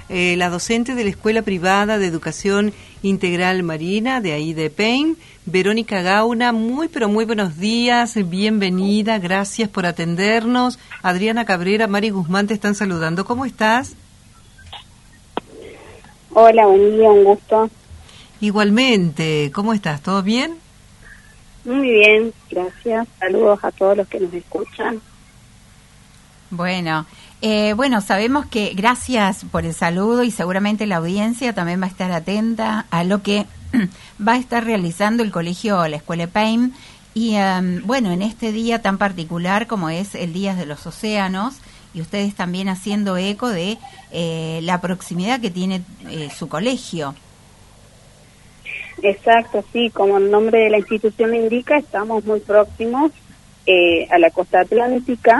la docente de la Escuela Privada de Educación Integral Marina, de ahí de PEIN, Verónica Gauna. Muy, pero muy buenos días, bienvenida, gracias por atendernos. Adriana Cabrera, Mari Guzmán te están saludando. ¿Cómo estás? Hola, buen día, un gusto. Igualmente, ¿cómo estás? ¿Todo bien? Muy bien, gracias. Saludos a todos los que nos escuchan. Bueno, sabemos que gracias por el saludo y seguramente la audiencia también va a estar atenta a lo que va a estar realizando el colegio, la Escuela PEIN. Y en este día tan particular como es el Día de los Océanos, y ustedes también haciendo eco de la proximidad que tiene su colegio. Exacto, sí, como el nombre de la institución lo indica, estamos muy próximos a la costa atlántica,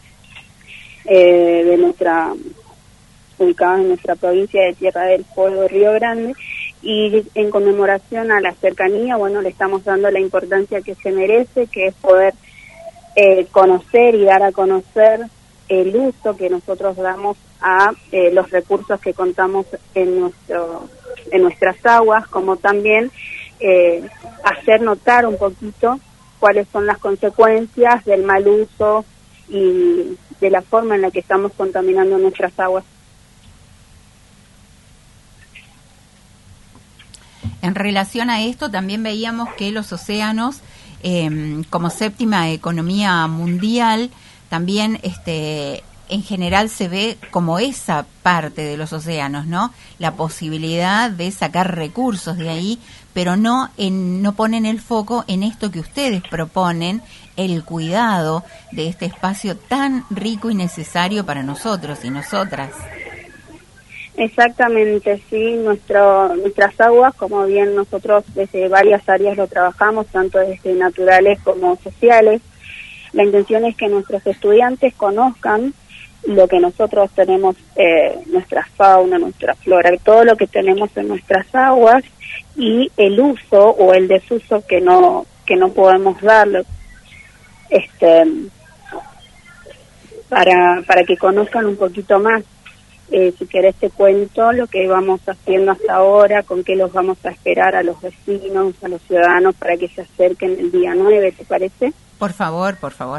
ubicados en nuestra provincia de Tierra del Fuego, Río Grande, y en conmemoración a la cercanía, le estamos dando la importancia que se merece, que es poder conocer y dar a conocer el uso que nosotros damos a los recursos que contamos en nuestras aguas, como también hacer notar un poquito cuáles son las consecuencias del mal uso y de la forma en la que estamos contaminando nuestras aguas. En relación a esto, también veíamos que los océanos, como séptima economía mundial, también en general se ve como esa parte de los océanos, ¿no? La posibilidad de sacar recursos de ahí, pero no ponen el foco en esto que ustedes proponen, el cuidado de este espacio tan rico y necesario para nosotros y nosotras. Exactamente, sí, nuestras aguas, como bien nosotros desde varias áreas lo trabajamos, tanto desde naturales como sociales. La intención es que nuestros estudiantes conozcan lo que nosotros tenemos, nuestra fauna, nuestra flora, todo lo que tenemos en nuestras aguas y el uso o el desuso que no podemos darle, para que conozcan un poquito más. Si querés te cuento lo que vamos haciendo hasta ahora, con qué los vamos a esperar a los vecinos, a los ciudadanos para que se acerquen el día 9, ¿te parece? Por favor, por favor.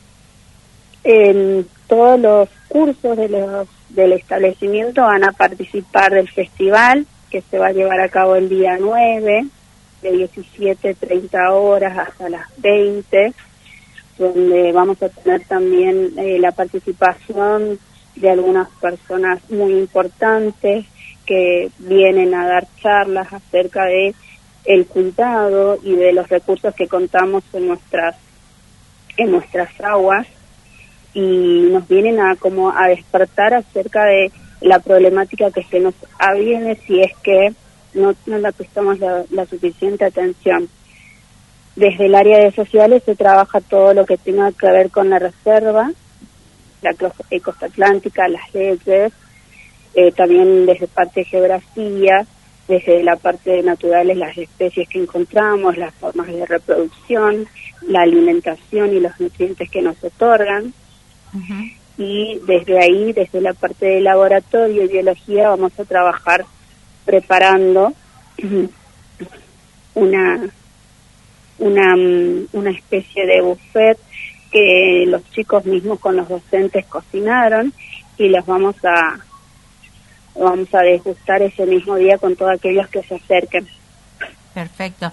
Todos los cursos del establecimiento van a participar del festival que se va a llevar a cabo el día 9, de 17:30 horas hasta las 20, donde vamos a tener también la participación de algunas personas muy importantes que vienen a dar charlas acerca de el cuidado y de los recursos que contamos en nuestras aguas, y nos vienen a despertar acerca de la problemática que se nos aviene si es que no la prestamos la suficiente atención. Desde el área de sociales se trabaja todo lo que tenga que ver con la reserva, la costa atlántica, las leyes, también desde parte de geografía, desde la parte de naturales, las especies que encontramos, las formas de reproducción, la alimentación y los nutrientes que nos otorgan. Uh-huh. Y desde ahí, desde la parte de laboratorio y biología, vamos a trabajar preparando una especie de buffet que los chicos mismos con los docentes cocinaron, y los vamos a degustar ese mismo día con todos aquellos que se acerquen. Perfecto.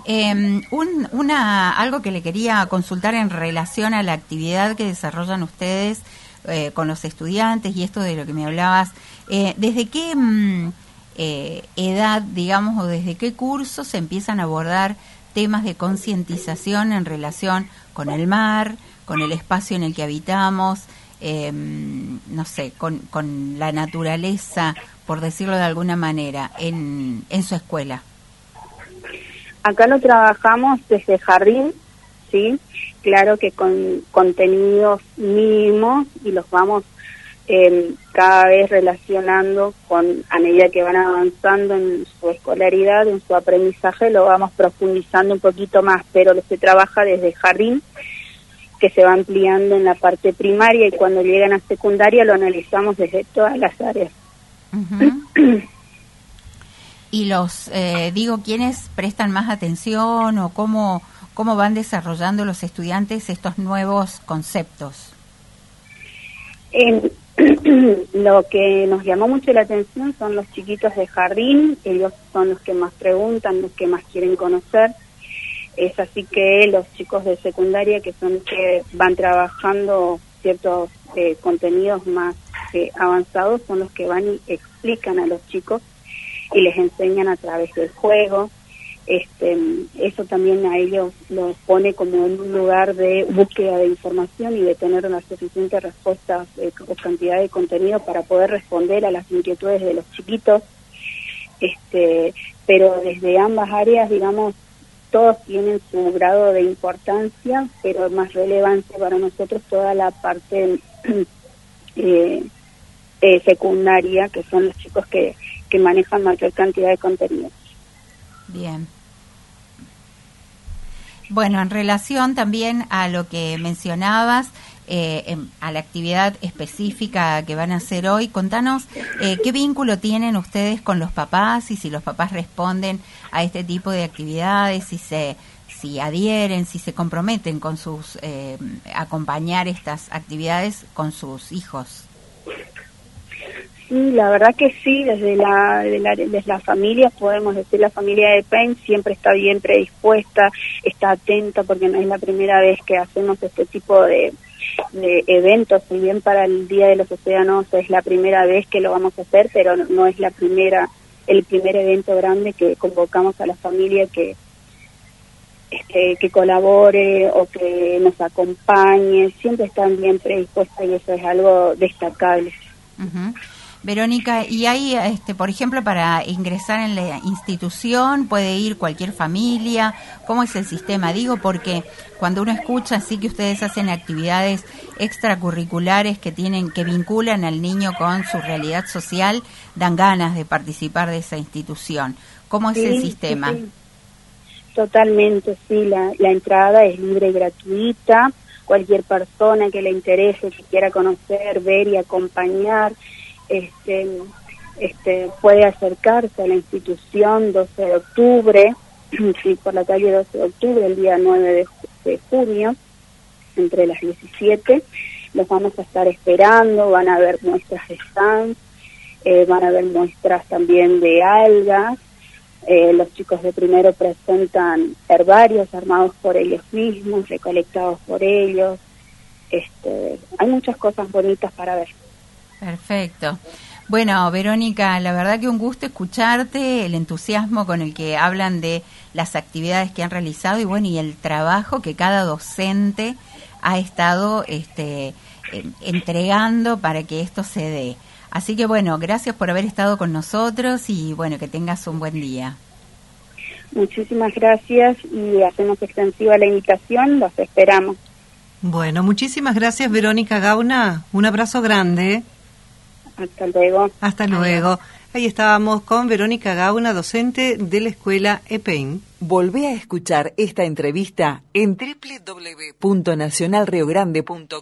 Algo que le quería consultar en relación a la actividad que desarrollan ustedes con los estudiantes y esto de lo que me hablabas, ¿desde qué edad, digamos, o desde qué curso se empiezan a abordar temas de concientización en relación con el mar, con el espacio en el que habitamos, con la naturaleza, por decirlo de alguna manera, en su escuela? Acá lo trabajamos desde jardín, ¿sí? Claro que con contenidos mínimos, y los vamos cada vez relacionando a medida que van avanzando en su escolaridad, en su aprendizaje, lo vamos profundizando un poquito más, pero se trabaja desde jardín, que se va ampliando en la parte primaria, y cuando llegan a secundaria lo analizamos desde todas las áreas. Uh-huh. Y los, ¿quiénes prestan más atención o cómo van desarrollando los estudiantes estos nuevos conceptos? Lo que nos llamó mucho la atención son los chiquitos de jardín. Ellos son los que más preguntan, los que más quieren conocer. Es así que los chicos de secundaria, que son los que van trabajando ciertos contenidos más avanzados, son los que van y explican a los chicos y les enseñan a través del juego. Eso también a ellos los pone como en un lugar de búsqueda de información y de tener una suficiente respuesta o cantidad de contenido para poder responder a las inquietudes de los chiquitos. Pero desde ambas áreas, digamos, todos tienen su grado de importancia, pero más relevancia para nosotros toda la parte secundaria, que son los chicos que manejan mayor cantidad de contenido. Bien. Bueno, en relación también a lo que mencionabas, a la actividad específica que van a hacer hoy, contanos qué vínculo tienen ustedes con los papás y si los papás responden a este tipo de actividades, si adhieren, si se comprometen con sus acompañar estas actividades con sus hijos. Sí, la verdad que sí, desde las familias, podemos decir, la familia de Pein siempre está bien predispuesta, está atenta, porque no es la primera vez que hacemos este tipo de eventos. Si bien para el Día de los Océanos es la primera vez que lo vamos a hacer, pero no es el primer evento grande que convocamos a la familia que colabore o que nos acompañe. Siempre están bien predispuestas y eso es algo destacable. Uh-huh. Verónica, y hay, por ejemplo, para ingresar en la institución, ¿puede ir cualquier familia? ¿Cómo es el sistema? Digo, porque cuando uno escucha así que ustedes hacen actividades extracurriculares que vinculan al niño con su realidad social, dan ganas de participar de esa institución. ¿Cómo es el sistema? Sí. Totalmente, sí. La entrada es libre y gratuita. Cualquier persona que le interese, que quiera conocer, ver y acompañar, puede acercarse a la institución 12 de octubre, sí, por la calle 12 de octubre, el día 9 de junio, entre las 17. Los vamos a estar esperando, van a haber muestras de stands, van a haber muestras también de algas. Los chicos de primero presentan herbarios armados por ellos mismos, recolectados por ellos. Hay muchas cosas bonitas para ver. Perfecto. Bueno, Verónica, la verdad que un gusto escucharte, el entusiasmo con el que hablan de las actividades que han realizado y el trabajo que cada docente ha estado entregando para que esto se dé. Así que gracias por haber estado con nosotros y que tengas un buen día. Muchísimas gracias y hacemos extensiva la invitación, los esperamos. Bueno, muchísimas gracias, Verónica Gauna, un abrazo grande. Hasta luego. Hasta luego. Ahí estábamos con Verónica Gauna, docente de la escuela EPEIN. Volvé a escuchar esta entrevista en www.nacionalriogrande.com.